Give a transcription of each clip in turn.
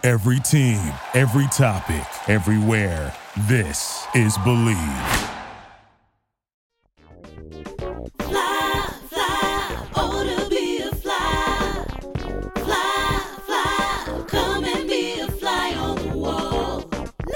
Every team, every topic, everywhere. This is Believe. Fly, fly, oh to be a fly. Fly, fly, come and be a fly on the wall.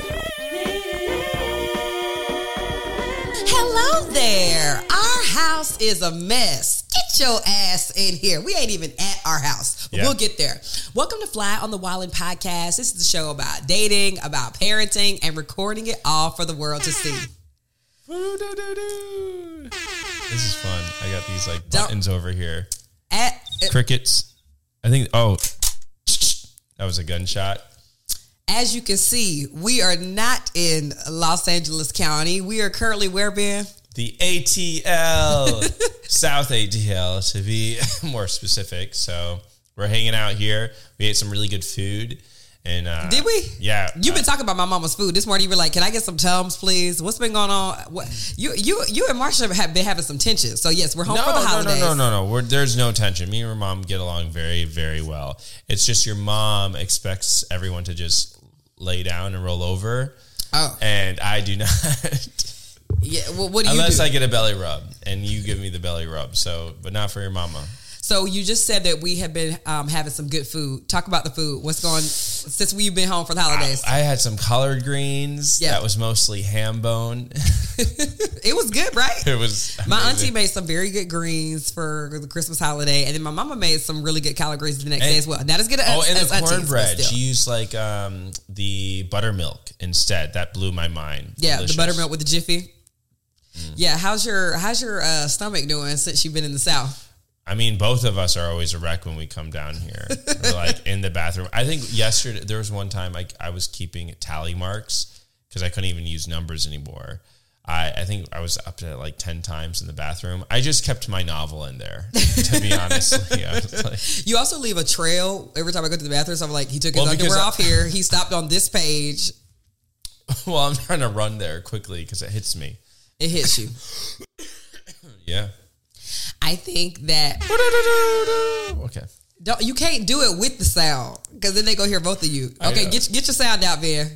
Hello there. Our house is a mess. Get your ass in here. We ain't even at our house, but we'll get there. Welcome to Fly on the Wallin podcast. This is the show about dating, about parenting, and recording it all for the world to see. This is fun. I got these like buttons over here. Crickets. I think, that was a gunshot. As you can see, we are not in Los Angeles County. We are currently where, Ben? The ATL, South ATL to be more specific. So we're hanging out here. We ate some really good food. And did we? Yeah. You've been talking about my mama's food. This morning you were like, can I get some Tums, please? What's been going on? What, you and Marsha have been having some tension. So yes, we're home for the holidays. No. There's no tension. Me and your mom get along very, very well. It's just your mom expects everyone to just lay down and roll over. Oh. And I do not. Yeah, well, what do you Unless do? I get a belly rub and you give me the belly rub. So, but not for your mama. So you just said that we have been having some good food. Talk about the food. What's going since we've been home for the holidays? I had some collard greens. Yeah. That was mostly ham bone. It was good, right? It was amazing. My auntie made some very good greens for the Christmas holiday, and then my mama made some really good collard greens the next day as well. Not as good as and as the aunties, cornbread. but still. She used like the buttermilk instead. That blew my mind. Yeah, Delicious. the buttermilk with the Jiffy. Yeah, how's your stomach doing since you've been in the South? I mean, both of us are always a wreck when we come down here. We're like in the bathroom. I think yesterday, there was one time I was keeping tally marks because I couldn't even use numbers anymore. I think I was up to like 10 times in the bathroom. I just kept my novel in there, to be honest. I was like, you also leave a trail every time I go to the bathroom. So I'm like, he took his underwear off here. He stopped on this page. Well, I'm trying to run there quickly because it hits me. It hits you. Yeah. I think that okay. You can't do it with the sound because then they go hear both of you. Okay, get your sound out, Ben.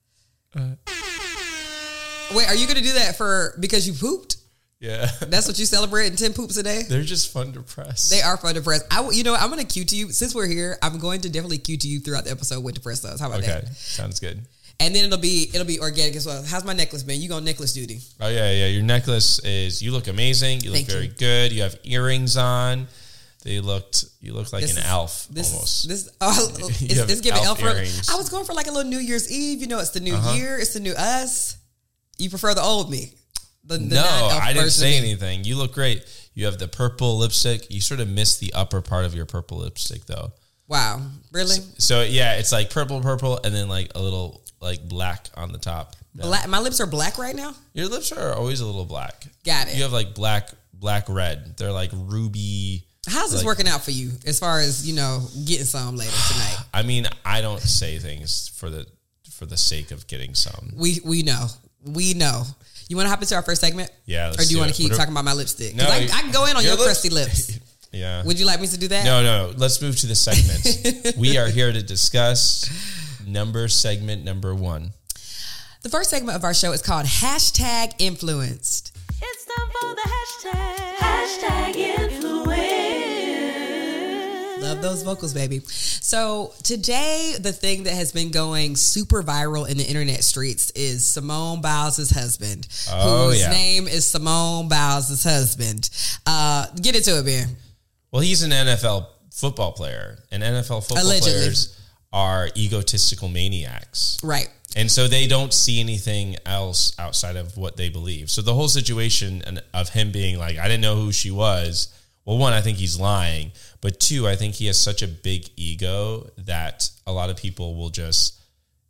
Wait, are you going to do that because you pooped? Yeah. That's what you celebrate 10 poops a day? They're just fun to press. They are fun to press. I'm going to cue to you. Since we're here, I'm going to definitely cue to you throughout the episode when to press those. How about that? Okay, sounds good. And then it'll be organic as well. How's my necklace, man? You go on necklace duty. Oh, yeah. Your necklace you look amazing. You look very good. You have earrings on. You look like an elf almost. It's giving elf earrings. I was going for like a little New Year's Eve. It's the new year. It's the new us. You prefer the old me. No, I didn't say anything. You look great. You have the purple lipstick. You sort of missed the upper part of your purple lipstick, though. Wow. Really? So yeah, it's like purple, and then like a little like black on the top. Black. My lips are black right now? Your lips are always a little black. Got it. You have like black red. They're like ruby. How's this working out for you as far as, getting some later tonight? I mean, I don't say things for the sake of getting some. We know. We know. You want to hop into our first segment? Yeah. Or do you want to keep talking about my lipstick? No, I can go in on your crusty lips. Yeah. Would you like me to do that? No. Let's move to the segment. We are here to discuss segment number 1. The first segment of our show is called #Influenced. It's time for the hashtag influence. Love those vocals, baby. So today, the thing that has been going super viral in the internet streets is Simone Biles' husband, whose name is Simone Biles' husband. Get into it, Ben. Well, he's an NFL football player, and NFL football players are egotistical maniacs. Right. And so they don't see anything else outside of what they believe. So the whole situation of him being like, I didn't know who she was. Well, one, I think he's lying. But two, I think he has such a big ego that a lot of people will just,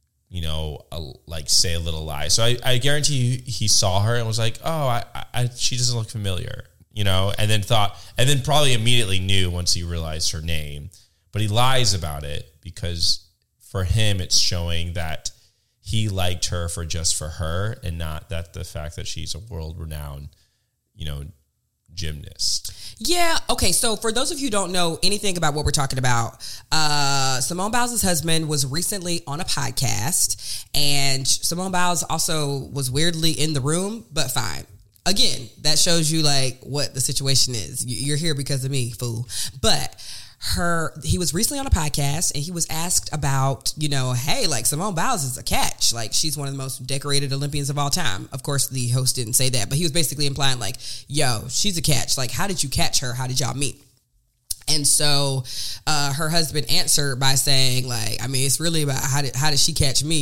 say a little lie. So I guarantee you he saw her and was like, oh, she doesn't look familiar, and then probably immediately knew once he realized her name. But he lies about it because for him, it's showing that he liked her for her and not that the fact that she's a world-renowned, gymnast. Yeah. Okay. So for those of you who don't know anything about what we're talking about, Simone Biles' husband was recently on a podcast, and Simone Biles also was weirdly in the room, but fine. Again, that shows you like what the situation is. You're here because of me, fool. But he was recently on a podcast, and he was asked about, hey, like Simone Biles is a catch. Like, she's one of the most decorated Olympians of all time. Of course, the host didn't say that, but he was basically implying like, yo, she's a catch. Like, how did you catch her? How did y'all meet? And so her husband answered by saying, like, I mean, it's really about how did she catch me,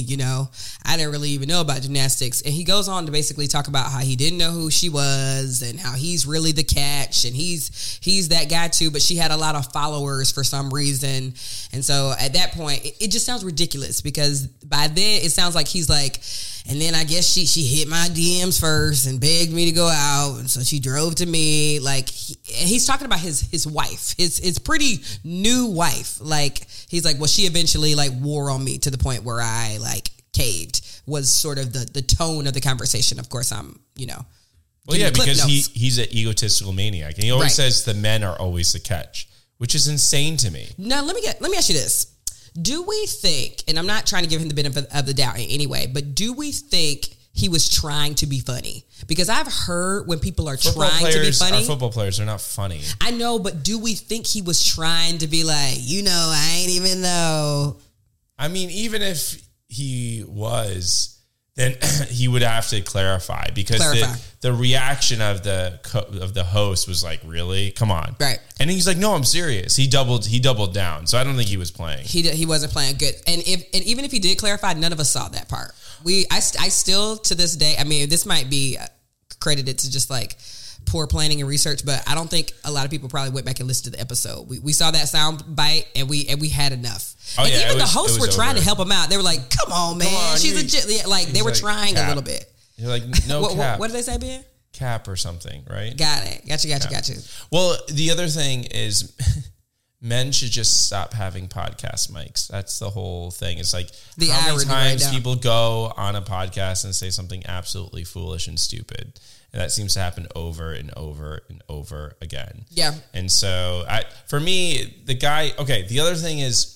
I didn't really even know about gymnastics. And he goes on to basically talk about how he didn't know who she was and how he's really the catch, and he's that guy too, but she had a lot of followers for some reason. And so at that point, it just sounds ridiculous, because by then it sounds like he's like, and then I guess she hit my DMs first and begged me to go out, and so she drove to me. Like, he's talking about his wife, his pretty new wife. Like, he's like, well, she eventually like wore on me to the point where I like caved, was sort of the tone of the conversation. Of course, I'm well, yeah, because he's an egotistical maniac, and he always says the men are always the catch, which is insane to me. Now let me ask you this. Do we think, and I'm not trying to give him the benefit of the doubt in any way, but do we think he was trying to be funny? Because I've heard when people are trying to be funny. Football players are not funny. I know, but do we think he was trying to be like, I ain't even know? I mean, even if he was, then he would have to clarify, because the reaction of the host was like, really? Come on. Right. And he's like, no, I'm serious. He doubled down. So I don't think he was playing. He wasn't playing good. And even if he did clarify, none of us saw that part. I still to this day, I mean, this might be credited to just like poor planning and research, but I don't think a lot of people probably went back and listened to the episode. We saw that sound bite, and we had enough. Oh, and yeah, even the hosts were trying to help him out. They were like, "Come on, man, she's legit." Like, they were trying Cap. a little bit. You're like, no cap. What did they say, Ben? Cap or something, right? Got it. Got you. Well, the other thing is, men should just stop having podcast mics. That's the whole thing. It's like, how many times people go on a podcast and say something absolutely foolish and stupid. And that seems to happen over and over and over again. Yeah. And so, for me, the other thing is,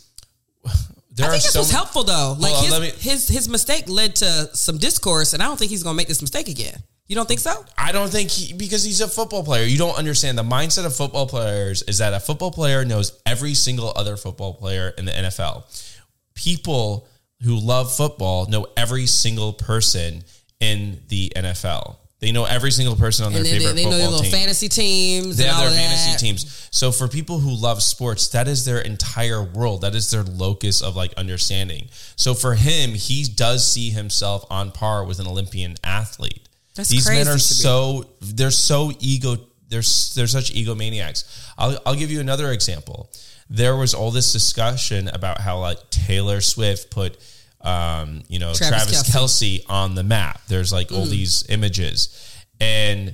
I think this was helpful though. Like, his mistake led to some discourse, and I don't think he's going to make this mistake again. You don't think so? I don't think because he's a football player. You don't understand the mindset of football players is that a football player knows every single other football player in the NFL. People who love football know every single person in the NFL. They know every single person on their favorite football team. They know their little fantasy teams. They have their fantasy teams. So for people who love sports, that is their entire world. That is their locus of like understanding. So for him, he does see himself on par with an Olympian athlete. These men are they're such egomaniacs. I'll give you another example. There was all this discussion about how like Taylor Swift put Travis Kelce on the map. There's like all these images, and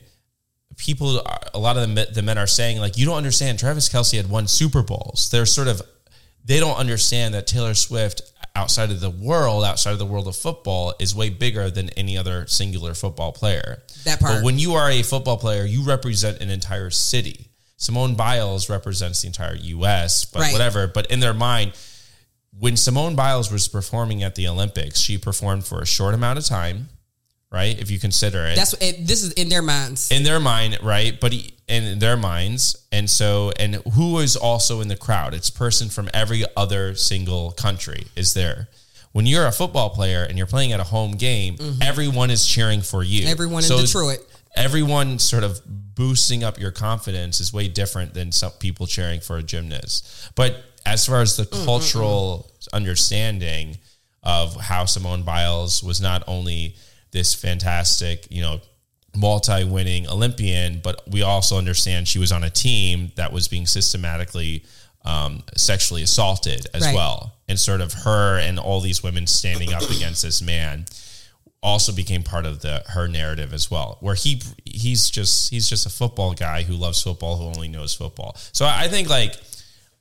a lot of the men are saying like, you don't understand. Travis Kelce had won Super Bowls. They don't understand that Taylor Swift outside of the world of football is way bigger than any other singular football player. That part. But when you are a football player, you represent an entire city. Simone Biles represents the entire U.S., but whatever. But in their mind, when Simone Biles was performing at the Olympics, she performed for a short amount of time, right? If you consider it. This is in their minds. In their mind, right? But in their minds. And who is also in the crowd? It's a person from every other single country is there. When you're a football player and you're playing at a home game, everyone is cheering for you. Everyone in Detroit. Everyone sort of boosting up your confidence is way different than some people cheering for a gymnast. But as far as the cultural understanding of how Simone Biles was not only this fantastic, multi-winning Olympian, but we also understand she was on a team that was being systematically sexually assaulted as well. And sort of her and all these women standing up against this man also became part of her narrative as well, where he's just a football guy who loves football, who only knows football. So I think like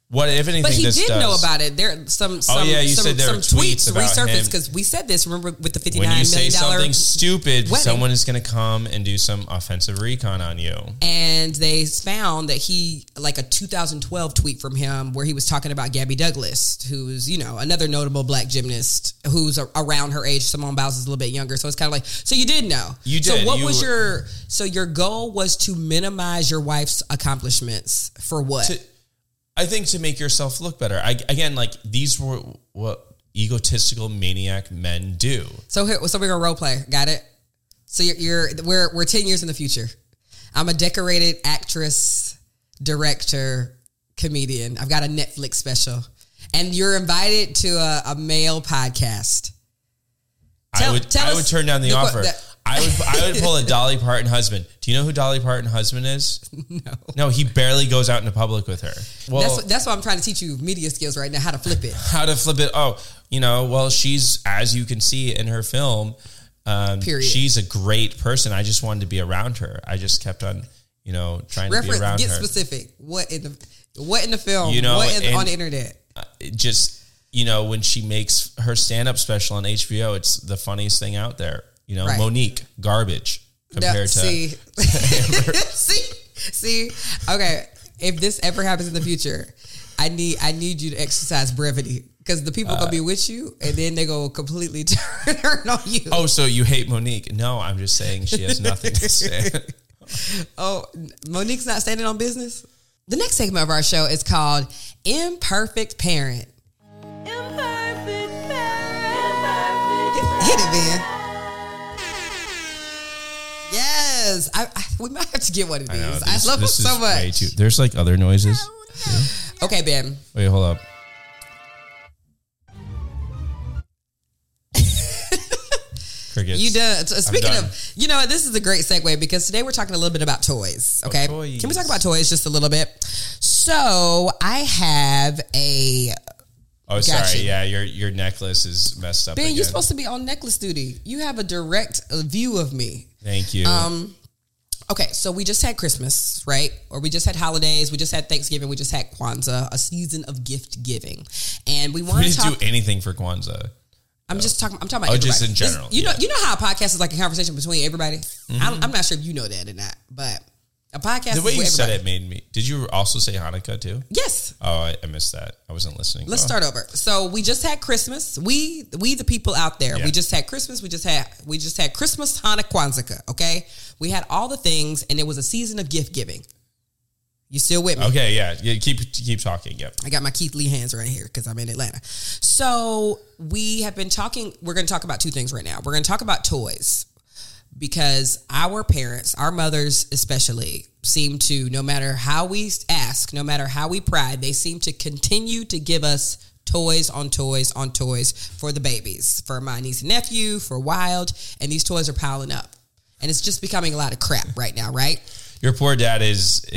What, if anything, but he this did does. know about it. There some You said there were tweets about resurfaced him. because we said this. Remember with the $59 million. When you say something stupid, wedding. someone is going to come and do some offensive recon on you. And they found that like a 2012 tweet from him where he was talking about Gabby Douglas, who's, another notable black gymnast who's around her age. Simone Biles is a little bit younger. So it's kind of like, so you did know. You did. So what was your goal was to minimize your wife's accomplishments for what? I think to make yourself look better. These were what egotistical maniac men do. So we're gonna role play. Got it? So we're 10 years in the future. I'm a decorated actress, director, comedian. I've got a Netflix special, and you're invited to a male podcast. I would turn down the offer. I would pull a Dolly Parton husband. Do you know who Dolly Parton husband is? No, he barely goes out into public with her. Well, that's why I'm trying to teach you media skills right now, how to flip it. She's, as you can see in her film, period. She's a great person. I just wanted to be around her. I just kept on, trying to be around her. Get specific. What in the film? On the internet? When she makes her stand-up special on HBO, it's the funniest thing out there. Right. Monique, garbage compared to Amber. See. Okay, if this ever happens in the future, I need you to exercise brevity because the people gonna be with you, and then they go completely turn on you. Oh, so you hate Monique? No, I'm just saying she has nothing to say. Oh, Monique's not standing on business. The next segment of our show is called Imperfect Parent. Imperfect parent. Hit it, man. Yes, we might have to get one of these. I love them so much. There's like other noises. Okay, Ben. Wait, hold up. Crickets. You done. Speaking of, this is a great segue because today we're talking a little bit about toys. Okay, toys. Can we talk about toys just a little bit? So I have a. Oh, sorry. Yeah, your necklace is messed up. Ben, again. you're supposed to be on necklace duty. You have a direct view of me. Thank you. Okay, so we just had Christmas, right? Or we just had holidays. We just had Thanksgiving. We just had Kwanzaa, a season of gift giving, and we want to didn't do anything for Kwanzaa. I'm talking about everybody. Just in general. You know how a podcast is like a conversation between everybody. Mm-hmm. I'm not sure if you know that or not, but a podcast. The way is you said everybody. it made me. Did you also say Hanukkah too? Yes. Oh, I missed that. I wasn't listening. Let's start over. So we just had Christmas. We the people out there. Yeah. We just had Christmas. We just had Christmas, Hanukkah, Kwanzaa. Okay, we had all the things, and it was a season of gift giving. You still with me? Okay, yeah. Keep talking. Yep. I got my Keith Lee hands right here because I'm in Atlanta. So we have been talking. We're going to talk about two things right now. We're going to talk about toys because our parents, our mothers especially, seem to, no matter how we ask, no matter how we pry, they seem to continue to give us toys on toys on toys for the babies, for my niece and nephew, for Wild, and these toys are piling up. And it's just becoming a lot of crap right now, right? Your poor dad his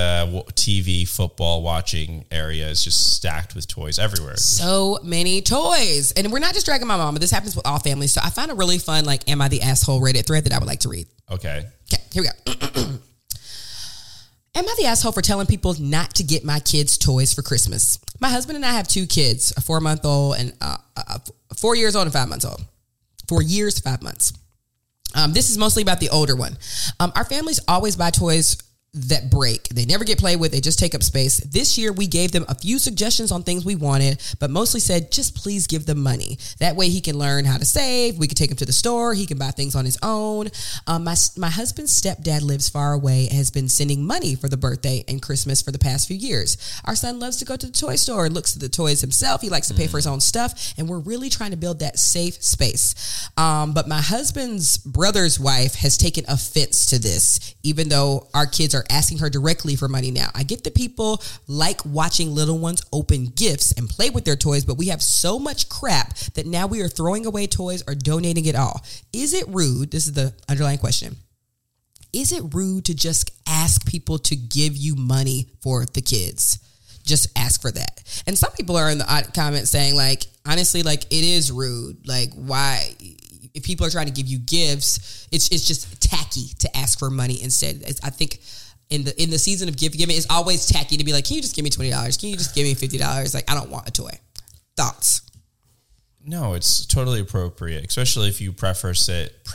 TV football watching area is just stacked with toys everywhere. So many toys. And we're not just dragging my mom, but this happens with all families. So I found a really fun, Am I the Asshole Reddit thread that I would like to read. Okay, here we go. Am I the asshole for telling people not to get my kids toys for Christmas? My husband and I have two kids, a 4-month-old and 4 years old and 5 months old. 4 years, 5 months. This is mostly about the older one. Our families always buy toys that break. They never get played with. They just take up space. This year, we gave them a few suggestions on things we wanted, but mostly said, just please give them money. That way he can learn how to save. We can take him to the store. He can buy things on his own. My husband's stepdad lives far away and has been sending money for the birthday and Christmas for the past few years. Our son loves to go to the toy store and looks at the toys himself. He likes to pay for his own stuff, and we're really trying to build that safe space. But my husband's brother's wife has taken offense to this, even though our kids are asking her directly for money now. I get that people like watching little ones open gifts and play with their toys, but we have so much crap that now we are throwing away toys or donating it all. Is it rude? This is the underlying question. Is it rude to just ask people to give you money for the kids? Just ask for that. And some people are in the comments saying, honestly, it is rude. Why? If people are trying to give you gifts, it's just tacky to ask for money instead. I think in the season of gift giving, it's always tacky to be like, can you just give me $20? Can you just give me $50? Like, I don't want a toy. Thoughts? No, it's totally appropriate, especially if you preface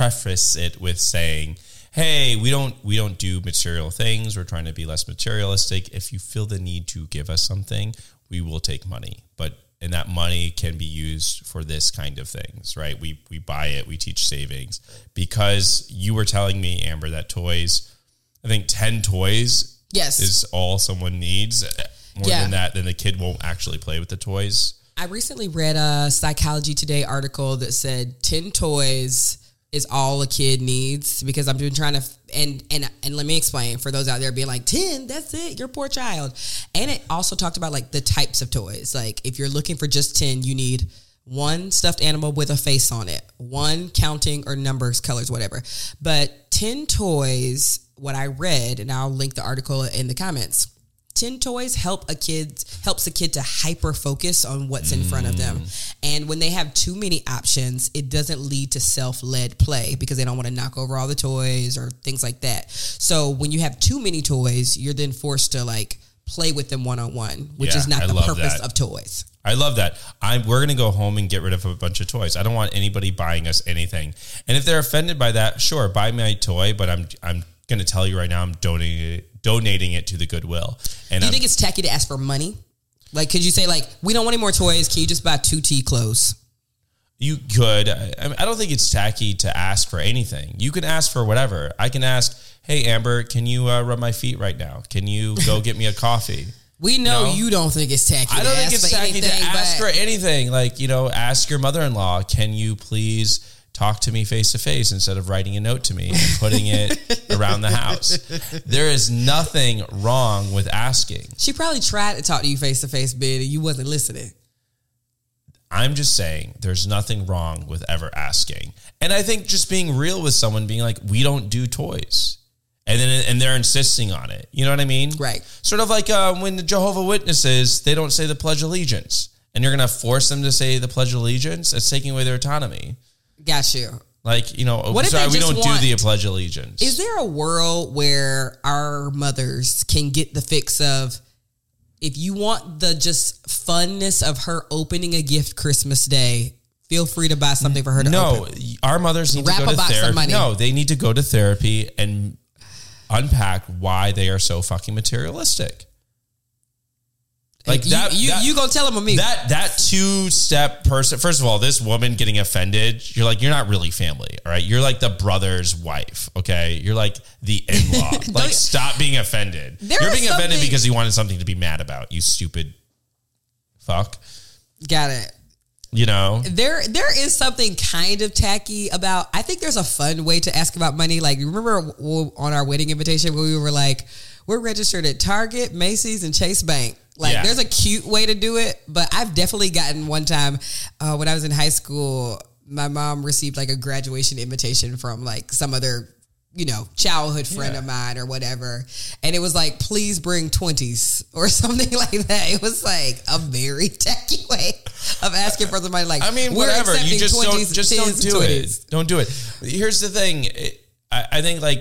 it with saying, hey, we don't do material things. We're trying to be less materialistic. If you feel the need to give us something, we will take money. And that money can be used for this kind of things, right? We buy it, we teach savings. Because you were telling me, Amber, that toys, I think 10 toys is all someone needs. More than that, then the kid won't actually play with the toys. I recently read a Psychology Today article that said 10 toys is all a kid needs, because I've been trying to, and let me explain for those out there being like, 10, that's it, your poor child. And it also talked about like the types of toys. Like if you're looking for just 10, you need one stuffed animal with a face on it, one counting or numbers, colors, whatever. But 10 toys, what I read, and I'll link the article in the comments, 10 toys helps a kid to hyper focus on what's in front of them. And when they have too many options, it doesn't lead to self-led play because they don't want to knock over all the toys or things like that. So when you have too many toys, you're then forced to like play with them one-on-one, which is not the purpose of toys. I love that. We're going to go home and get rid of a bunch of toys. I don't want anybody buying us anything. And if they're offended by that, sure, buy my toy, but I'm going to tell you right now, I'm donating it to the Goodwill. And do you think it's tacky to ask for money? Like, could you say like, we don't want any more toys. Can you just buy 2 tea clothes? You could. I don't think it's tacky to ask for anything. You can ask for whatever. I can ask, hey, Amber, can you rub my feet right now? Can you go get me a coffee? We know you don't think it's tacky. I don't think it's tacky to ask for anything. Like, ask your mother-in-law, can you please talk to me face to face instead of writing a note to me and putting it around the house. There is nothing wrong with asking. She probably tried to talk to you face to face, Ben, and you wasn't listening. I'm just saying there's nothing wrong with ever asking. And I think just being real with someone, being like, we don't do toys. And they're insisting on it. You know what I mean? Right. Sort of like when the Jehovah's Witnesses, they don't say the Pledge of Allegiance. And you're going to force them to say the Pledge of Allegiance? That's taking away their autonomy. Got you. Like, sorry, we don't do the Pledge of Allegiance. Is there a world where our mothers can get the fix of, if you want the just funness of her opening a gift Christmas Day, feel free to buy something for her to open? No, our mothers need to go to therapy. No, they need to go to therapy and unpack why they are so fucking materialistic. Like you gonna tell him or me? That 2-step person. First of all, this woman getting offended, you're not really family, all right? You're like the brother's wife, okay? You're like the in-law. Like, stop being offended. You're being offended because you wanted something to be mad about, you stupid fuck. Got it. There is something kind of tacky about, I think there's a fun way to ask about money. Like, remember on our wedding invitation where we were like, we're registered at Target, Macy's, and Chase Bank. Like, there's a cute way to do it, but I've definitely gotten one time when I was in high school, my mom received like a graduation invitation from like some other, childhood friend of mine or whatever. And it was like, please bring 20s or something like that. It was like a very tacky way of asking for the money. Like, I mean, whatever. You just don't do it. Don't do it. Here's the thing. I think like,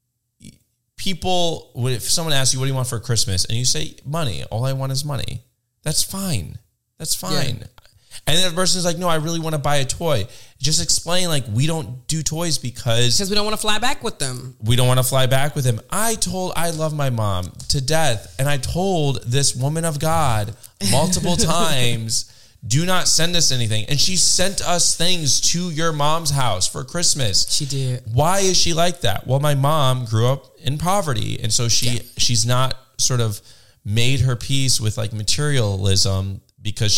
people, if someone asks you, what do you want for Christmas? And you say, money. All I want is money. That's fine. That's fine. Yeah. And then the person's like, no, I really want to buy a toy. Just explain, like, we don't do toys because we don't want to fly back with them. We don't want to fly back with them. I love my mom to death. And I told this woman of God multiple times, do not send us anything. And she sent us things to your mom's house for Christmas. She did. Why is she like that? Well, my mom grew up in poverty. And so she's not sort of made her peace with like materialism because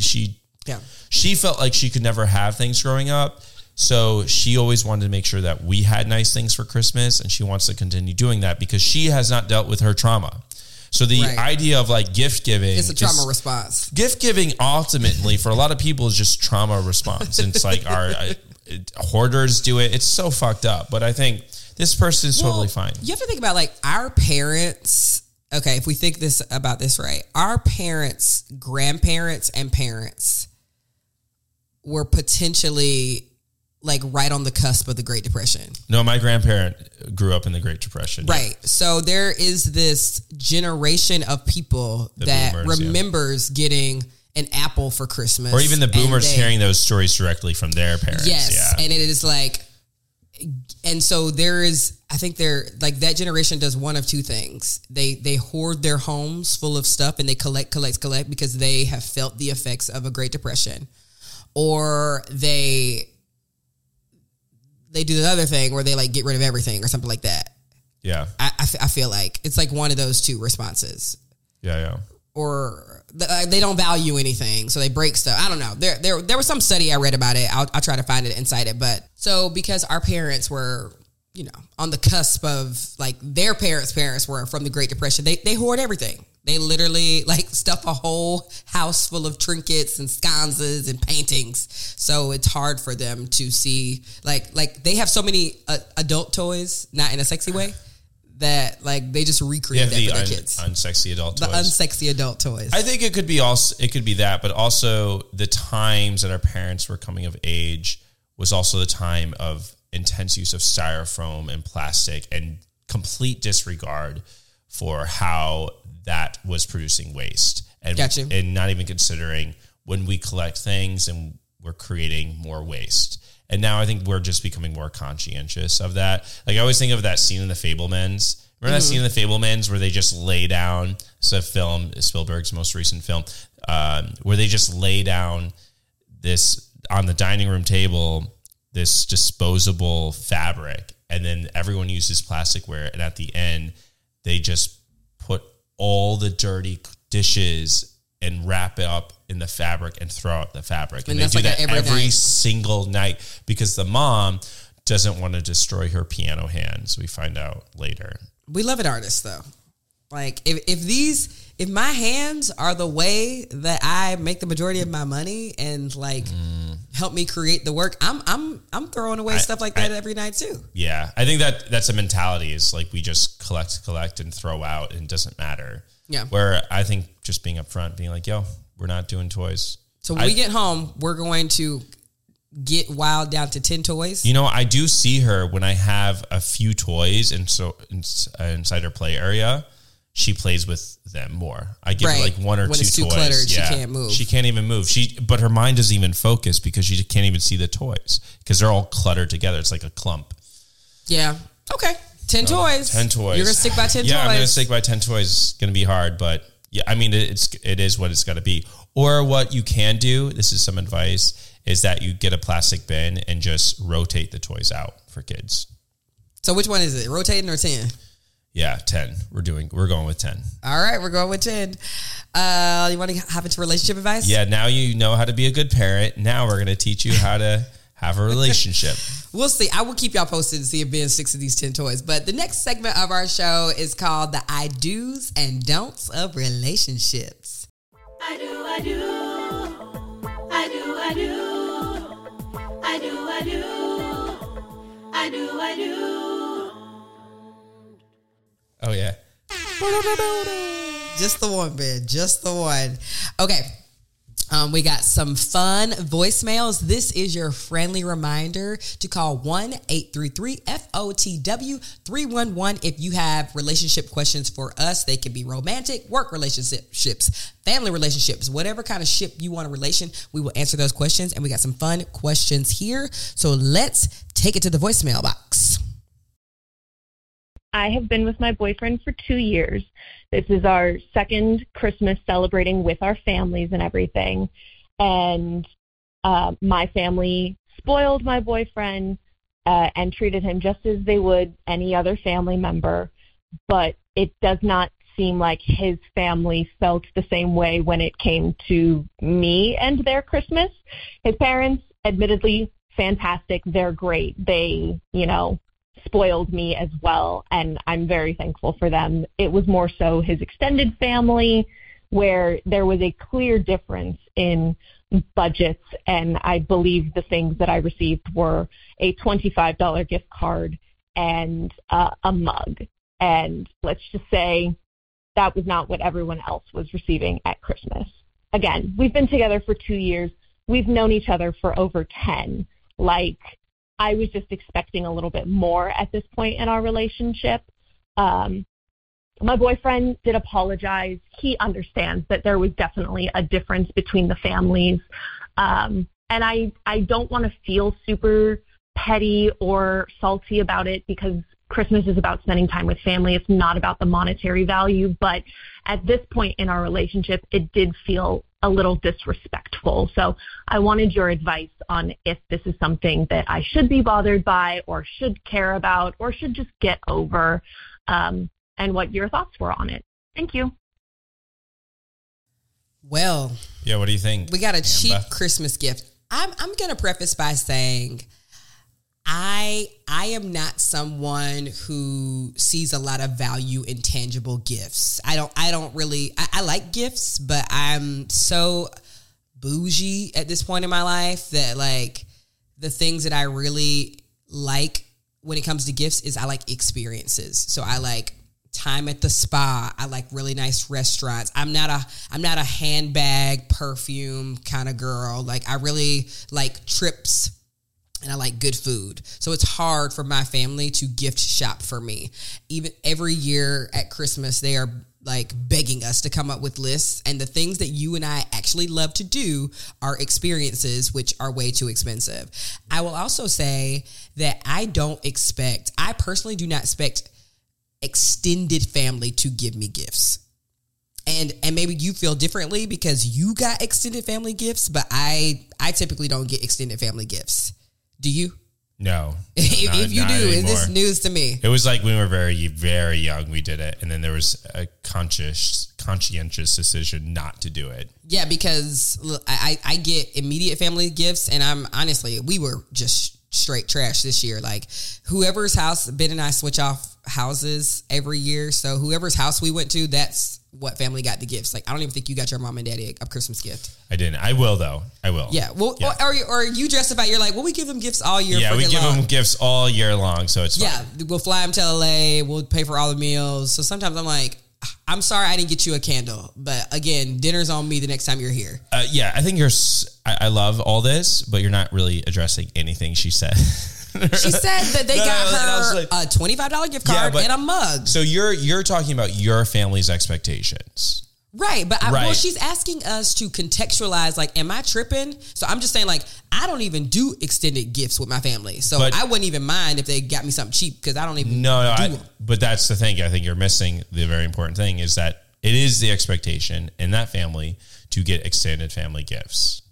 she felt like she could never have things growing up. So she always wanted to make sure that we had nice things for Christmas. And she wants to continue doing that because she has not dealt with her trauma. So the idea of like gift giving, it's a trauma response. Gift giving ultimately for a lot of people is just trauma response. And it's like our hoarders do it. It's so fucked up. But I think this person is totally fine. You have to think about like our parents. Okay, if we think about this right, our parents, grandparents, and parents were potentially like right on the cusp of the Great Depression. No, my grandparent grew up in the Great Depression. Right. So there is this generation of people that boomers, remembers getting an apple for Christmas. Or even the boomers hearing those stories directly from their parents. Yes. Yeah. And it is like, and so there is, I think they're like that generation does one of two things. They hoard their homes full of stuff and they collect because they have felt the effects of a Great Depression. Or they do the other thing where they like get rid of everything or something like that. Yeah. I feel like it's like one of those two responses. Yeah. Or they don't value anything, so they break stuff. I don't know. There was some study I read about it. I'll try to find it inside it. But so because our parents were, on the cusp of like their parents were from the Great Depression, they hoard everything. They literally like stuff a whole house full of trinkets and sconces and paintings. So it's hard for them to see like they have so many adult toys, not in a sexy way, that like they just recreate that for their kids. Unsexy adult toys. The unsexy adult toys. I think it could be that, but also the times that our parents were coming of age was also the time of intense use of styrofoam and plastic and complete disregard for how that was producing waste. And, Gotcha. And not even considering when we collect things and we're creating more waste. And now I think we're just becoming more conscientious of that. Like I always think of that scene in The Fabelmans. Remember that scene in The Fabelmans where they just lay down, it's a film, Spielberg's most recent film, where they just lay down this, on the dining room table, this disposable fabric. And then everyone uses plasticware. And at the end, they just put all the dirty dishes and wrap it up in the fabric and throw out the fabric. And they do that every single night because the mom doesn't want to destroy her piano hands. We find out later. We love it, artists, though. Like if my hands are the way that I make the majority of my money and like help me create the work, I'm throwing away stuff like that every night too. Yeah, I think that's a mentality. Is like we just collect and throw out, and it doesn't matter. Yeah. Where I think just being upfront, being like, "Yo, we're not doing toys." So when we get home, we're going to get wild down to 10 toys. I do see her when I have a few toys, and so inside her play area, she plays with them more. I give her like one or two toys. Too cluttered, she can't move. She can't even move. But her mind doesn't even focus because she can't even see the toys because they're all cluttered together. It's like a clump. Yeah. Okay. 10 toys. 10 toys. You're gonna stick by 10 toys. Yeah, I'm gonna stick by 10 toys. It's gonna be hard, but yeah, I mean it is what it's gotta be. Or what you can do, this is some advice, is that you get a plastic bin and just rotate the toys out for kids. So which one is it? Rotating or 10? Yeah, 10. We're going with 10. All right, we're going with 10. You want to hop into relationship advice? Yeah, now you know how to be a good parent. Now we're going to teach you how to have a relationship. We'll see. I will keep y'all posted to see if Ben sticks to these 10 toys. But the next segment of our show is called the I do's and don'ts of relationships. I do. I do. I do. I do. Oh, yeah. Just the one, Ben. Just the one. Okay. We got some fun voicemails. This is your friendly reminder to call 1-833-FOTW-311 if you have relationship questions for us. They can be romantic, work relationships, family relationships, whatever kind of ship you want a relation. We will answer those questions, and we got some fun questions here. So let's take it to the voicemail box. I have been with my boyfriend for 2 years. This is our second Christmas celebrating with our families and everything. And my family spoiled my boyfriend and treated him just as they would any other family member. But it does not seem like his family felt the same way when it came to me and their Christmas. His parents, admittedly, fantastic. They're great. They, spoiled me as well, and I'm very thankful for them. It was more so his extended family where there was a clear difference in budgets, and I believe the things that I received were a $25 gift card and a mug. And let's just say that was not what everyone else was receiving at Christmas. Again, we've been together for 2 years. We've known each other for over 10. Like, I was just expecting a little bit more at this point in our relationship. My boyfriend did apologize. He understands that there was definitely a difference between the families. And I don't want to feel super petty or salty about it, because Christmas is about spending time with family. It's not about the monetary value. But at this point in our relationship, it did feel a little disrespectful. So I wanted your advice on if this is something that I should be bothered by, or should care about, or should just get over, and what your thoughts were on it. Thank you. Well, yeah, what do you think? We got a cheap Christmas gift. I'm going to preface by saying I am not someone who sees a lot of value in tangible gifts. I don't really like gifts, but I'm so bougie at this point in my life that, like, the things that I really like when it comes to gifts is I like experiences. So I like time at the spa. I like really nice restaurants. I'm not a handbag, perfume kind of girl. Like, I really like trips and I like good food. So it's hard for my family to gift shop for me. Even every year at Christmas, they are like begging us to come up with lists. And the things that you and I actually love to do are experiences, which are way too expensive. I will also say that I personally do not expect extended family to give me gifts. And maybe you feel differently because you got extended family gifts, but I typically don't get extended family gifts. Do you? No. If you do, is this news to me? It was like when we were very, very young, we did it. And then there was a conscientious decision not to do it. Yeah, because look, I get immediate family gifts, and we were just straight trash this year. Like, whoever's house, Ben and I switch off houses every year. So whoever's house we went to, that's what family got the gifts. Like, I don't even think you got your mom and daddy a Christmas gift. I didn't. I will, though. I will. Yeah. Well, yeah. Or you justify, you're like, well, we give them gifts all year. Yeah, we give them gifts all year long. So it's fine. Yeah. We'll fly them to LA. We'll pay for all the meals. So sometimes I'm like, I'm sorry I didn't get you a candle. But again, dinner's on me the next time you're here. Yeah, I think I love all this, but you're not really addressing anything she said. She said that they got her a $25 gift card and a mug. So you're talking about your family's expectations. Right. But well, she's asking us to contextualize, like, am I tripping? So I'm just saying, like, I don't even do extended gifts with my family. So I wouldn't even mind if they got me something cheap, because I don't even do them. But that's the thing. I think you're missing the very important thing, is that it is the expectation in that family to get extended family gifts.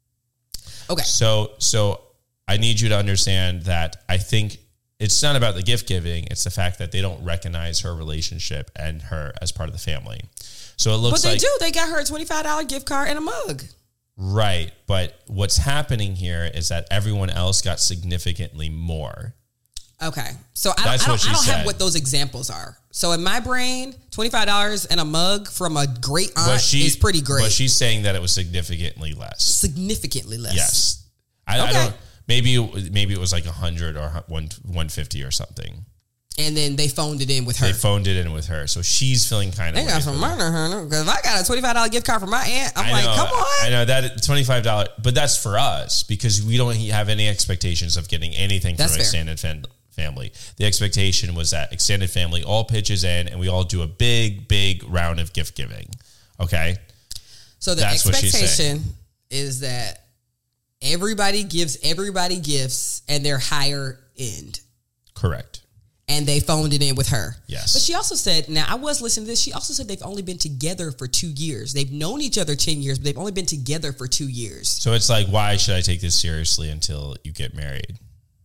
Okay. So I need you to understand that I think it's not about the gift giving. It's the fact that they don't recognize her relationship and her as part of the family. So it looks like... But they do. They got her a $25 gift card and a mug. Right. But what's happening here is that everyone else got significantly more. Okay. So I don't have what those examples are. So in my brain, $25 and a mug from a great aunt is pretty great. But she's saying that it was significantly less. Significantly less. Yes. I don't... Maybe it was like 100 or 150 or something. And then they phoned it in with her. So she's feeling kind of... They got some money, because if I got a $25 gift card from my aunt, I'm like, come on. I know that $25, but that's for us, because we don't have any expectations of getting anything from extended family. The expectation was that extended family all pitches in and we all do a big, big round of gift giving. Okay? So the expectation is that everybody gives everybody gifts and they're higher end. Correct. And they phoned it in with her. Yes. But she also said, now I was listening to this, she also said they've only been together for 2 years. They've known each other 10 years, but they've only been together for 2 years. So it's like, why should I take this seriously until you get married?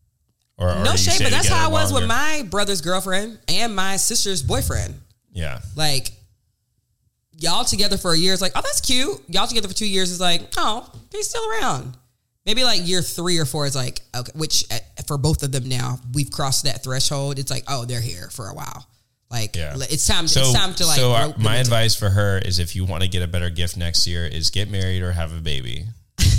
Or no shame, but that's how I was with my brother's girlfriend and my sister's boyfriend. Yeah. Like, y'all together for a year is like, oh, that's cute. Y'all together for 2 years is like, oh, he's still around. Maybe like year 3 or 4 is like, okay, which for both of them now, we've crossed that threshold. It's like, oh, they're here for a while. Like, it's time to like. So my advice for her is, if you want to get a better gift next year, is get married or have a baby.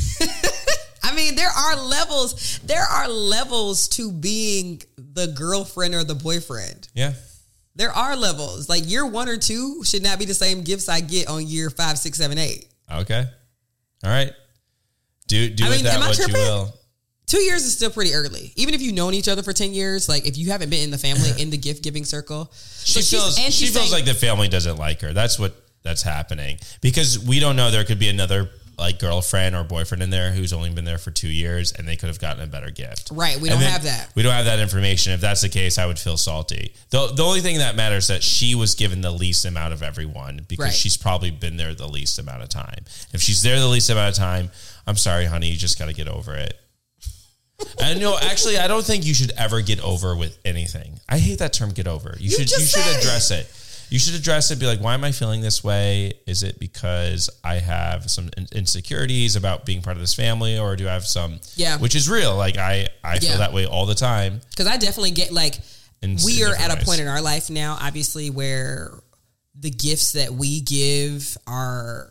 I mean, there are levels. There are levels to being the girlfriend or the boyfriend. Yeah. There are levels. Like, year 1 or 2 should not be the same gifts I get on year 5, 6, 7, 8. Okay. All right. Do with that what you will. 2 years is still pretty early. Even if you've known each other for 10 years, like if you haven't been in the family, in the gift giving circle. She feels like the family doesn't like her. That's happening. Because we don't know, there could be another like girlfriend or boyfriend in there who's only been there for 2 years and they could have gotten a better gift. Right. We don't have that. We don't have that information. If that's the case, I would feel salty. The only thing that matters is that she was given the least amount of everyone because she's probably been there the least amount of time. If she's there the least amount of time, I'm sorry, honey, you just got to get over it. And no, actually, I don't think you should ever get over with anything. I hate that term, get over. You should address it. You should address it. Be like, why am I feeling this way? Is it because I have some insecurities about being part of this family, or do I have some? Yeah, which is real. Like I feel that way all the time. Because I definitely get like we are at a point in our life now, obviously, where the gifts that we give are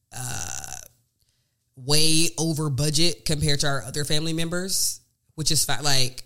way over budget compared to our other family members, which is fine. Like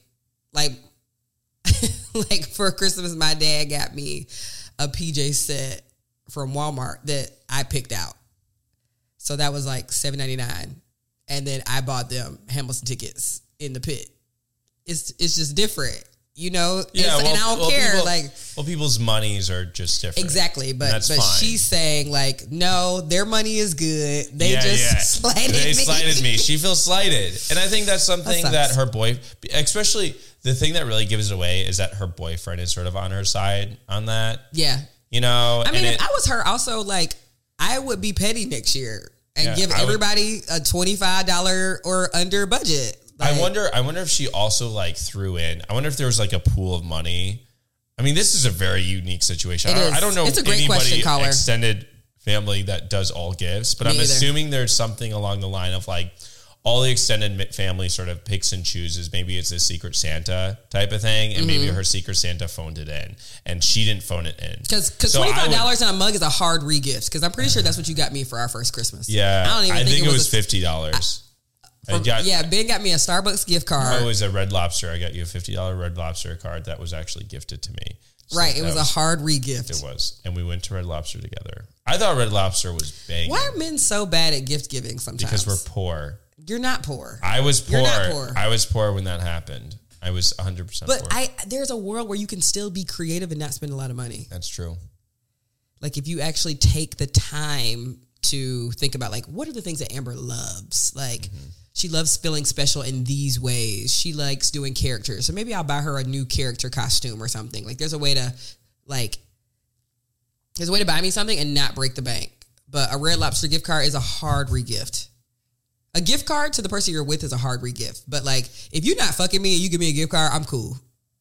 for Christmas, my dad got me a PJ set from Walmart that I picked out. So that was like $7.99. And then I bought them Hamilton tickets in the pit. It's just different, you know? Yeah, and I don't care. People's monies are just different. Exactly. But she's saying like, no, their money is good. They slighted me. She feels slighted. And I think that's something that her especially the thing that really gives it away is that her boyfriend is sort of on her side on that. Yeah. You know? I mean, if I was her also, like, I would be petty next year and give everybody a $25 or under budget. Like, I wonder if she also like threw in, I wonder if there was like a pool of money. I mean, this is a very unique situation. I don't know it's a great question, caller. Extended family that does all gifts, but I'm assuming there's something along the line of like, all the extended family sort of picks and chooses. Maybe it's a Secret Santa type of thing, and maybe her Secret Santa phoned it in, and she didn't phone it in. Because $25 on a mug is a hard re-gift, because I'm pretty sure that's what you got me for our first Christmas. Yeah, I think it was $50. Ben got me a Starbucks gift card. Oh, it was a Red Lobster. I got you a $50 Red Lobster card that was actually gifted to me. So right, it was a hard re-gift. It was, and we went to Red Lobster together. I thought Red Lobster was banging. Why are men so bad at gift giving sometimes? Because we're poor. You're not poor. I was poor. You're not poor. I was poor when that happened. I was 100% poor. But there's a world where you can still be creative and not spend a lot of money. That's true. Like if you actually take the time to think about like, what are the things that Amber loves? Like she loves feeling special in these ways. She likes doing characters. So maybe I'll buy her a new character costume or something. Like there's a way to buy me something and not break the bank. But a Red Lobster gift card is a hard re-gift. A gift card to the person you're with is a hard re-gift. But, like, if you're not fucking me and you give me a gift card, I'm cool.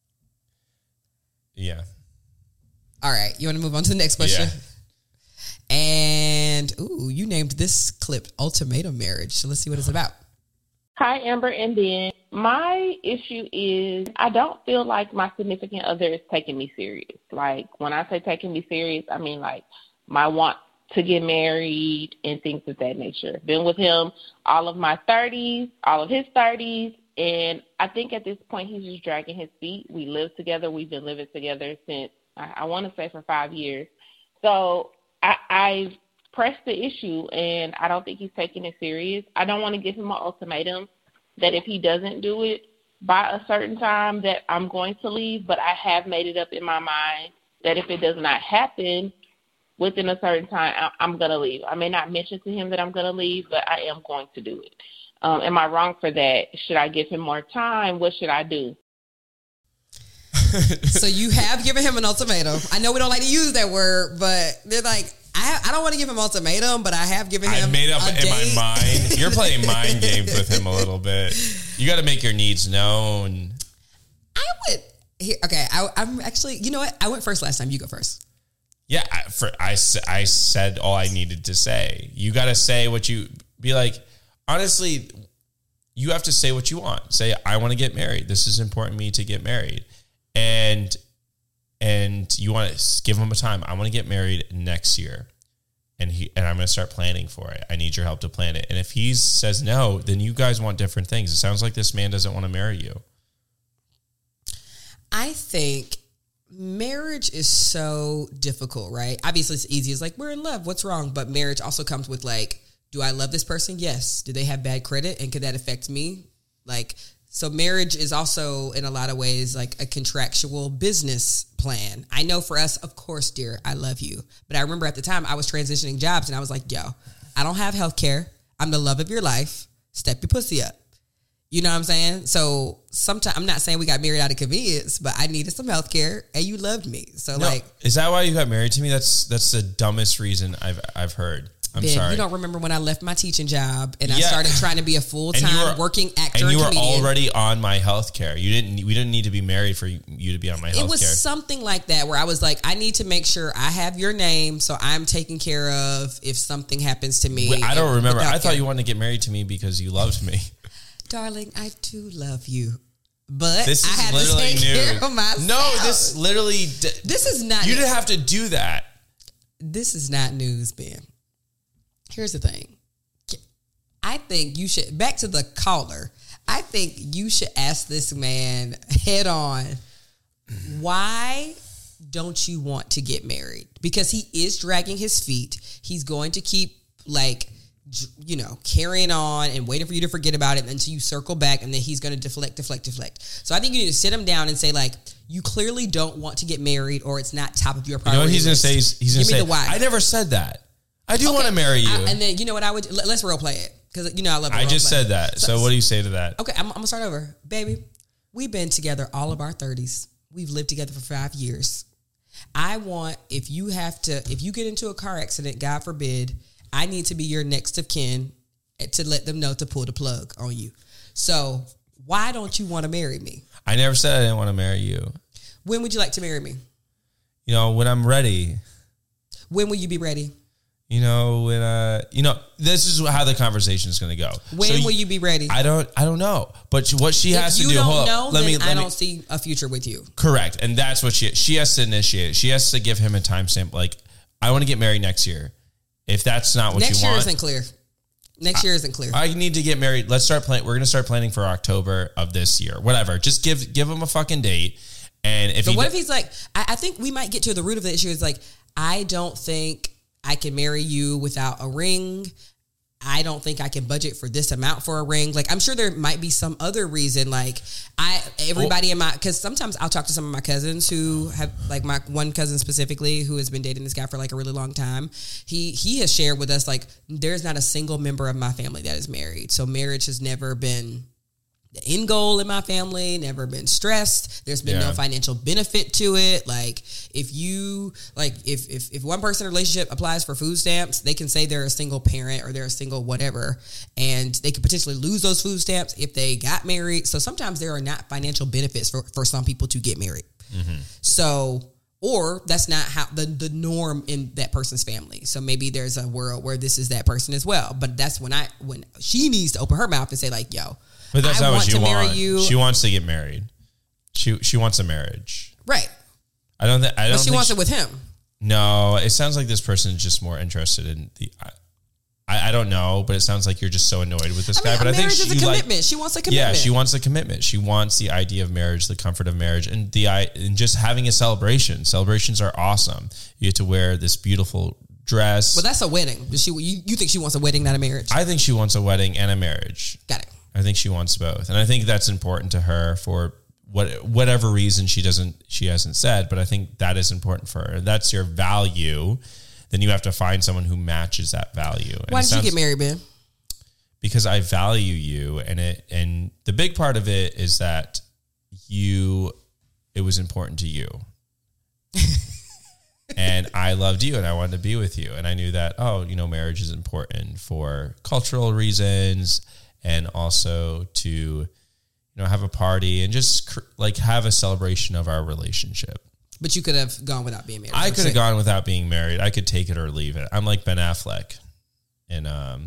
Yeah. All right. You want to move on to the next question? Yeah. And, you named this clip Ultimatum Marriage. So let's see what it's about. Hi, Amber and Ben. My issue is I don't feel like my significant other is taking me serious. Like, when I say taking me serious, I mean, like, my want to get married and things of that nature. Been with him all of my 30s, all of his 30s, and I think at this point he's just dragging his feet. We live together. We've been living together since, I want to say, for 5 years. So I've pressed the issue, and I don't think he's taking it serious. I don't want to give him an ultimatum that if he doesn't do it by a certain time that I'm going to leave, but I have made it up in my mind that if it does not happen within a certain time, I'm going to leave. I may not mention to him that I'm going to leave, but I am going to do it. Am I wrong for that? Should I give him more time? What should I do? So you have given him an ultimatum. I know we don't like to use that word, but they're like, I don't want to give him ultimatum, but I have given him. I've made up in my mind. You're playing mind games with him a little bit. You got to make your needs known. I'm actually, you know what? I went first last time. You go first. Yeah, I said all I needed to say. You got to say what you be like. Honestly, you have to say what you want. Say, I want to get married. This is important to me to get married, and you want to give him a time. I want to get married next year, and I'm going to start planning for it. I need your help to plan it. And if he says no, then you guys want different things. It sounds like this man doesn't want to marry you. I think marriage is so difficult, right? Obviously, it's easy. It's like, we're in love. What's wrong? But marriage also comes with like, do I love this person? Yes. Do they have bad credit? And could that affect me? Like, So marriage is also, in a lot of ways, like a contractual business plan. I know for us, of course, dear, I love you. But I remember at the time I was transitioning jobs and I was like, yo, I don't have health care. I'm the love of your life. Step your pussy up. You know what I'm saying? So sometimes, I'm not saying we got married out of convenience, but I needed some health care and you loved me. So is that why you got married to me? That's the dumbest reason I've heard. I'm sorry. You don't remember when I left my teaching job and I started trying to be a full-time working actor and you were comedian. already on my health care. We didn't need to be married for you to be on my health care. It was something like that where I was like, I need to make sure I have your name so I'm taken care of if something happens to me. I don't remember. I thought you wanted to get married to me because you loved me. Darling, I do love you. But this I is had literally to take new. care of myself. No, this literally... This is not... You didn't have to do that. This is not news, Ben. Here's the thing. I think you should, back to the caller, I think you should ask this man head on, why don't you want to get married? Because he is dragging his feet. He's going to keep carrying on and waiting for you to forget about it until you circle back, and then he's going to deflect. So I think you need to sit him down and say, like, you clearly don't want to get married or it's not top of your priority. You know what he's going to say? He's going to say, the why. I never said that. I do want to marry you. And then, you know what I would... Let's role play it. Because, I love I just said that. So what do you say to that? Okay, I'm going to start over. Baby, we've been together all of our 30s. We've lived together for 5 years. I want, if you get into a car accident, God forbid, I need to be your next of kin to let them know to pull the plug on you. So why don't you want to marry me? I never said I didn't want to marry you. When would you like to marry me? When I'm ready. When will you be ready? This is how the conversation is going to go. When will you be ready? I don't know. But what she has to do, I don't see a future with you. Correct. And that's what she has to initiate it. She has to give him a timestamp. Like, I want to get married next year. If that's not what you want. Next year isn't clear. Next year isn't clear. I need to get married. Let's start planning. We're going to start planning for October of this year. Whatever. Just give him a fucking date. And if he's like, I think we might get to the root of the issue. Is like, I don't think I can marry you without a ring. I don't think I can budget for this amount for a ring. Like, I'm sure there might be some other reason. Like, because sometimes I'll talk to some of my cousins who have, like, my one cousin specifically who has been dating this guy for like a really long time. He has shared with us, like, there's not a single member of my family that is married. So marriage has never been the end goal in my family, never been stressed. There's been no financial benefit to it. Like, if one person in a relationship applies for food stamps, they can say they're a single parent or they're a single whatever, and they could potentially lose those food stamps if they got married. So sometimes there are not financial benefits for some people to get married. Mm-hmm. So, or that's not how the norm in that person's family. So maybe there's a world where this is that person as well. But that's when she needs to open her mouth and say, like, yo, but that's not what you want. You. She wants to get married. She wants a marriage, right? I don't. But she wants it with him. No, it sounds like this person is just more interested in the. I don't know, but it sounds like you're just so annoyed with this guy. But I think marriage is a commitment. She wants a commitment. Yeah, she wants a commitment. She wants the idea of marriage, the comfort of marriage, and just having a celebration. Celebrations are awesome. You get to wear this beautiful dress. Well, that's a wedding. You think she wants a wedding, not a marriage? I think she wants a wedding and a marriage. Got it. I think she wants both, and I think that's important to her for whatever reason she hasn't said. But I think that is important for her. That's your value. Then you have to find someone who matches that value. And why did you get married, Ben? Because I value you, and the big part of it is that it was important to you. And I loved you and I wanted to be with you. And I knew that, marriage is important for cultural reasons and also to, have a party and just have a celebration of our relationship. But you could have gone without being married. I could have gone without being married. I could take it or leave it. I'm like Ben Affleck in,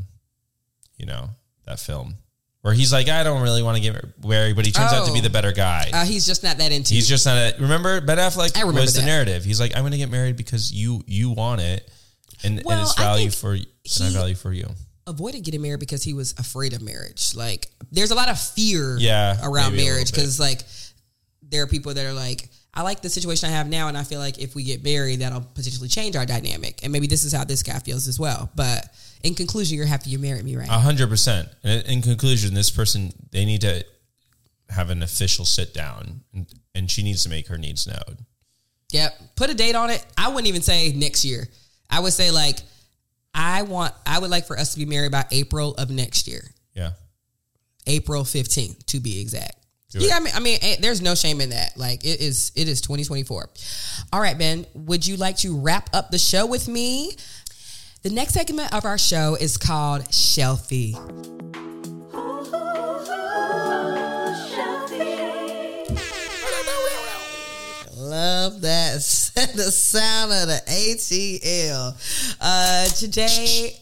that film where he's like, I don't really want to get married, but he turns out to be the better guy. He's just not that into He's just not remember Ben Affleck was the narrative. He's like, I'm going to get married because you want it. And it's value for you. And I value for you. Avoided getting married because he was afraid of marriage. Like, there's a lot of fear around marriage because, like, there are people that are like, I like the situation I have now, and I feel like if we get married, that'll potentially change our dynamic. And maybe this is how this guy feels as well. But in conclusion, you're happy you married me, right? 100%. And in conclusion, this person, they need to have an official sit down, and she needs to make her needs known. Yep. Put a date on it. I wouldn't even say next year. I would say like, I would like for us to be married by April of next year. Yeah. April 15th to be exact. Yeah, I mean, there's no shame in that. Like it is 2024. All right, Ben, would you like to wrap up the show with me? The next segment of our show is called Shelfie. Love that. The sound of the ATL. Today,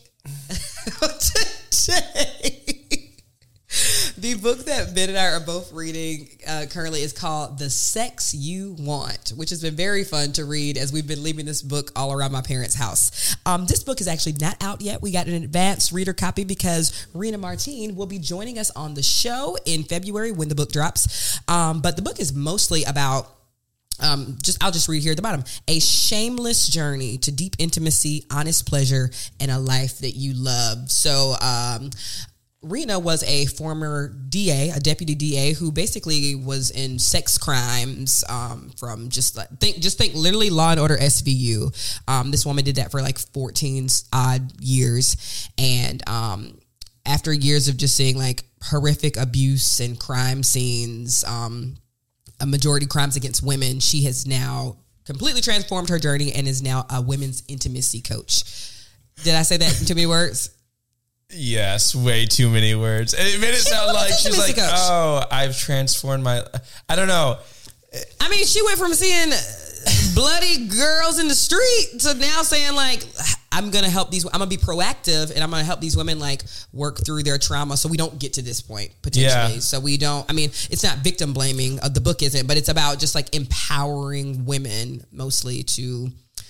the book that Ben and I are both reading currently is called The Sex You Want, which has been very fun to read as we've been leaving this book all around my parents' house. This book is actually not out yet. We got an advanced reader copy because Rena Martin will be joining us on the show in February when the book drops. But the book is mostly about I'll just read here at the bottom. A shameless journey to deep intimacy, honest pleasure, and a life that you love. So, Rena was a former DA, a deputy DA, who basically was in sex crimes from think literally Law and Order SVU. This woman did that for like 14 odd years. And after years of just seeing like horrific abuse and crime scenes, a majority crimes against women, she has now completely transformed her journey and is now a women's intimacy coach. Did I say that in too many words? Yes, way too many words. And it made it sound like she's like, coach. Oh, I've transformed I don't know. I mean, she went from seeing bloody girls in the street to now saying like, I'm going to be proactive and I'm going to help these women like work through their trauma so we don't get to this point potentially. Yeah. So we don't, I mean, it's not victim blaming, the book isn't, but it's about just like empowering women mostly to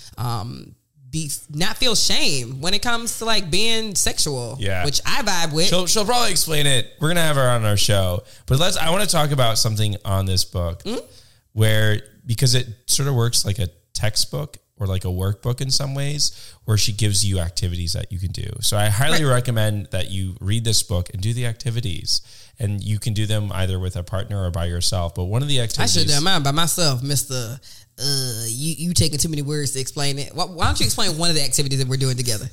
not feel shame when it comes to like being sexual, which I vibe with. She'll probably explain it. We're going to have her on our show, but I want to talk about something on this book because it sort of works like a textbook or like a workbook in some ways, where she gives you activities that you can do. So I highly recommend that you read this book and do the activities. And you can do them either with a partner or by yourself. But one of the activities... I should do mine by myself, Mr. You taking too many words to explain it. Why don't you explain one of the activities that we're doing together?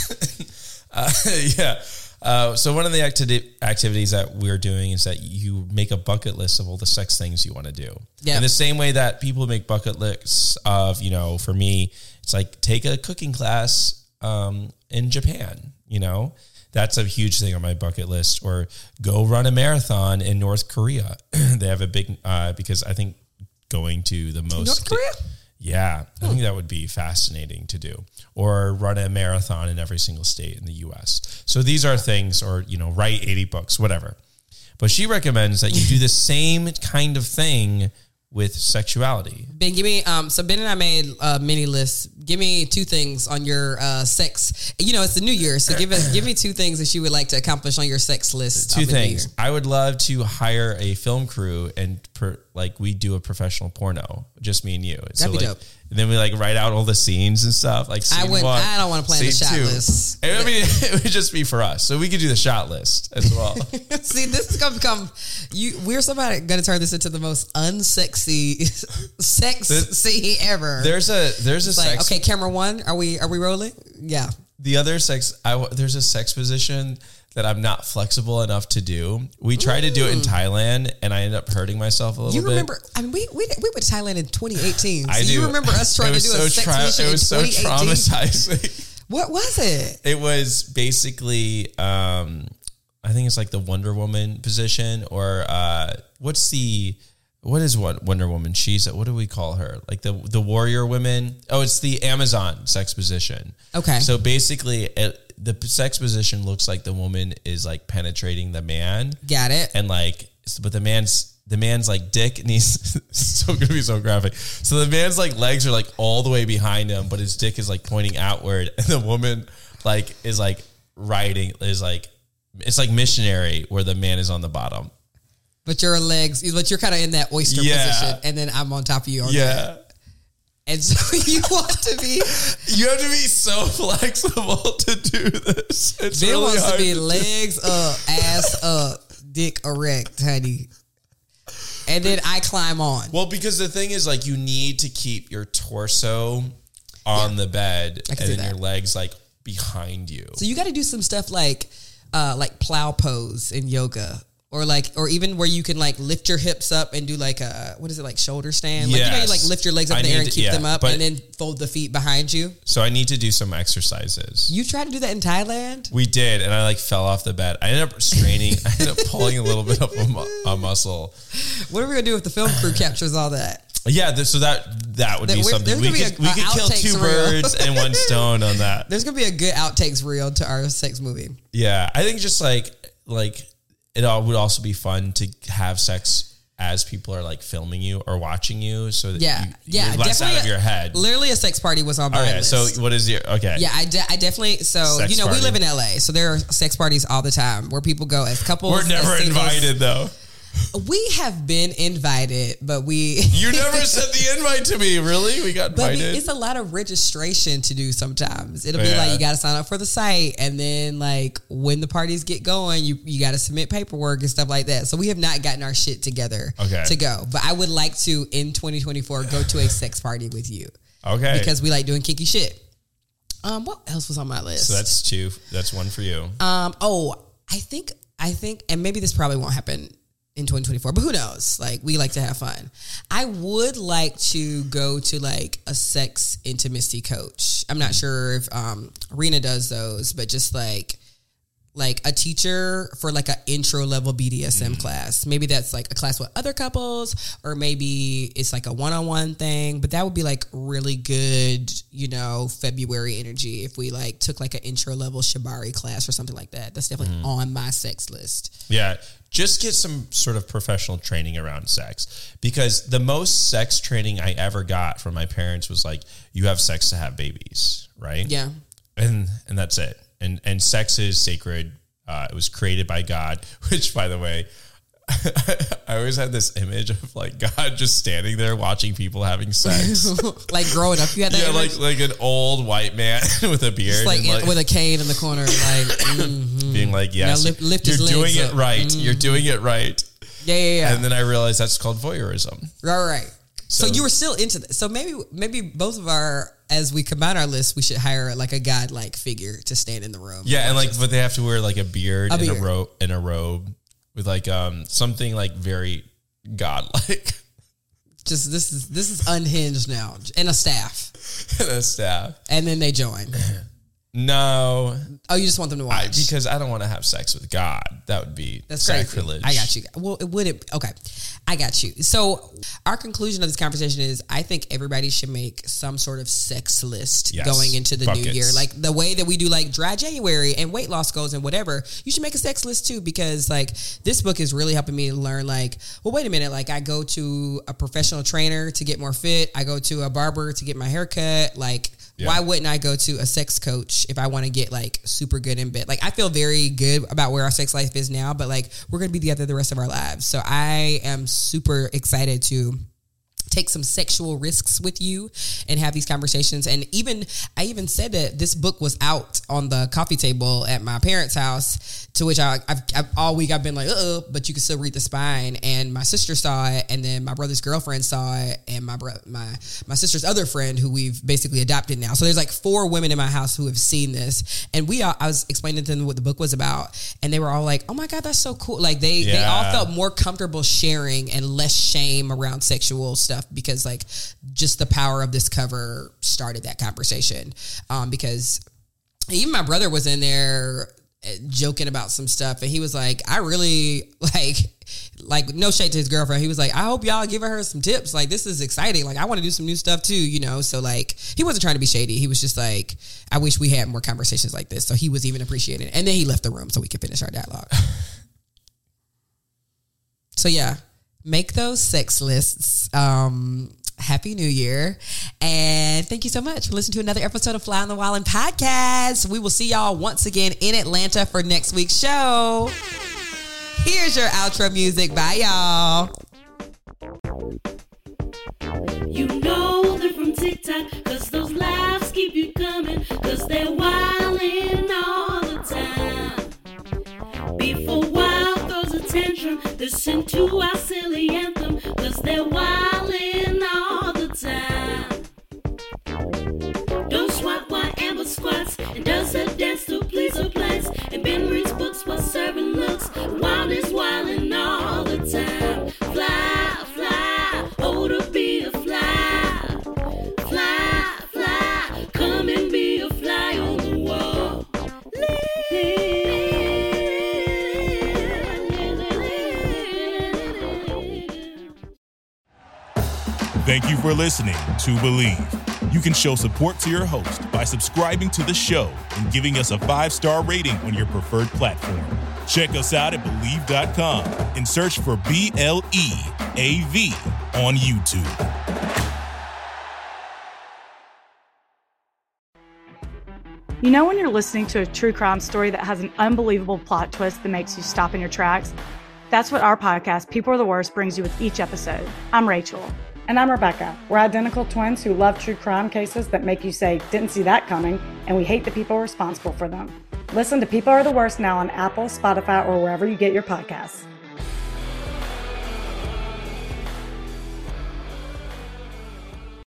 So one of the activities that we're doing is that you make a bucket list of all the sex things you want to do. Yeah. In the same way that people make bucket lists of, for me, it's like take a cooking class in Japan, That's a huge thing on my bucket list. Or go run a marathon in North Korea. They have a big, because I think going to the most... North Korea? Yeah, I think that would be fascinating to do. Or run a marathon in every single state in the U.S. So these are things, or, write 80 books, whatever. But she recommends that you do the same kind of thing with sexuality. Ben, give me, so Ben and I made a mini list. Give me 2 things on your sex. It's the new year, so give me 2 things that you would like to accomplish on your sex list. 2 things. I would love to hire a film crew and we do a professional porno, just me and you. That'd be dope. And then we write out all the scenes and stuff. Like I don't want to plan the shot list. I mean, it would just be for us. So we could do the shot list as well. See, this is going to become, we're somehow going to turn this into the most unsexy sex scene ever. There's a sex. Okay, camera 1. Are we rolling? Yeah. The other sex, there's a sex position that I'm not flexible enough to do. We tried to do it in Thailand, and I ended up hurting myself a little bit. You remember? I mean, we went to Thailand in 2018. I do. You remember us trying to do a sex position in 2018? It was so traumatizing. What was it? It was basically, I think it's like the Wonder Woman position, or what is Wonder Woman? What do we call her? Like the warrior women? Oh, it's the Amazon sex position. Okay. So basically, the sex position looks like the woman is like penetrating the man. Got it. And but the man's like dick, and he's so gonna be so graphic. So the man's like legs are like all the way behind him, but his dick is like pointing outward, and the woman is riding it's like missionary where the man is on the bottom. But you're kind of in that oyster position, and then I'm on top of you. That. And so you have to be so flexible to do this. It's Ben really wants hard to be legs up, ass up, dick erect, honey. and then I climb on. Well, because the thing is, like, you need to keep your torso on the bed and then your legs like behind you. So you got to do some stuff like plow pose in yoga. Or even where you can like lift your hips up and do like a, what is it, like shoulder stand? Like, you know, you like lift your legs up in the air and keep them up and then fold the feet behind you. So I need to do some exercises. You tried to do that in Thailand? We did. And I like fell off the bed. I ended up straining. I ended up pulling a little bit of a muscle. What are we going to do if the film crew captures all that? Yeah, so that would be something. We could kill two birds and one stone on that. There's going to be a good outtakes reel to our sex movie. Yeah, I think just like it would also be fun to have sex as people are like filming you or watching you, so that you're less out of your head. Literally, a sex party was on my list. So what is your Yeah, I definitely. So sex you know, party. We live in LA, so there are sex parties all the time where people go as couples. We're never invited though. We have been invited, but You never sent the invite to me, really? We got invited. But it's a lot of registration to do sometimes. It'll be like you got to sign up for the site, and then like when the parties get going, you got to submit paperwork and stuff like that. So we have not gotten our shit together to go. But I would like to, in 2024, go to a sex party with you. Okay. Because we like doing kinky shit. What else was on my list? So that's two. That's one for you. I think, and maybe this probably won't happen in 2024, but who knows? Like, we like to have fun. I would like to go to like a sex intimacy coach. I'm not sure if Rena does those, but just like a teacher for like an intro level BDSM class. Maybe that's like a class with other couples, or maybe it's like a one-on-one thing, but that would be like really good, you know, February energy if we like took like an intro level shibari class or something like that. That's definitely on my sex list. Yeah. Just get some sort of professional training around sex, because the most sex training I ever got from my parents was like, you have sex to have babies, right? Yeah. And that's it. And sex is sacred. It was created by God, which, by the way, I always had this image of like God just standing there watching people having sex. Like growing up, you had that image? like an old white man with a beard. Just like with a cane in the corner, like being like, yes, lift you're doing it up. right. You're doing it right. Yeah. And then I realized that's called voyeurism. Right. So you were still into this. So maybe both of as we combine our lists, we should hire like a God-like figure to stand in the room. Yeah, and like, but they have to wear like a beard and a robe with like something like very God-like. Just this is unhinged now, and a staff. And then they join. No. Oh, you just want them to watch? Because I don't want to have sex with God. That would be sacrilege. Crazy. I got you. Well, it wouldn't. Okay. I got you. So our conclusion of this conversation is I think everybody should make some sort of sex list going into the new year. Like the way that we do like dry January and weight loss goals and whatever, you should make a sex list too, because like this book is really helping me learn like, well, wait a minute. Like I go to a professional trainer to get more fit. I go to a barber to get my hair cut. Like, why wouldn't I go to a sex coach if I want to get like super good in bed? Like I feel very good about where our sex life is now, but like we're going to be together the rest of our lives. So I am super excited to take some sexual risks with you and have these conversations. And I even said that this book was out on the coffee table at my parents' house, to which I've all week I've been like, but you can still read the spine. And my sister saw it, and then my brother's girlfriend saw it, and my sister's other friend, who we've basically adopted now. So there's like 4 women in my house who have seen this. And I was explaining to them what the book was about, and they were all like, oh my God, that's so cool. Like they all felt more comfortable sharing and less shame around sexual stuff, because like just the power of this cover started that conversation. Because even my brother was in there joking about some stuff, and he was like, I really like no shade to his girlfriend. He was like, I hope y'all giving her some tips. Like, this is exciting. Like, I want to do some new stuff too, you know? So like, he wasn't trying to be shady. He was just like, I wish we had more conversations like this. So he was even appreciating it. And then he left the room so we could finish our dialogue. So yeah, make those sex lists. Happy New Year. And thank you so much for listening to another episode of Fly on the Wallin Podcast. We will see y'all once again in Atlanta for next week's show. Here's your outro music. Bye, y'all. You know they're from TikTok, cause those laughs keep you coming, cause they're wildin' all the time. Before Wild throws a tantrum, listen to our silly anthem. 'cause they're wildin' all the time. Don't swat while Amber squats and does her dance to please her plans. And Ben reads books while serving looks. Wild is wildin' all the time. Fly, fly, oh to be a fly. Fly, fly, come and be a fly on the wall. Thank you for listening to Believe. You can show support to your host by subscribing to the show and giving us a 5-star rating on your preferred platform. Check us out at Believe.com and search for BLEAV on YouTube. You know when you're listening to a true crime story that has an unbelievable plot twist that makes you stop in your tracks? That's what our podcast, People Are the Worst, brings you with each episode. I'm Rachel. And I'm Rebecca. We're identical twins who love true crime cases that make you say, didn't see that coming, and we hate the people responsible for them. Listen to People Are the Worst now on Apple, Spotify, or wherever you get your podcasts.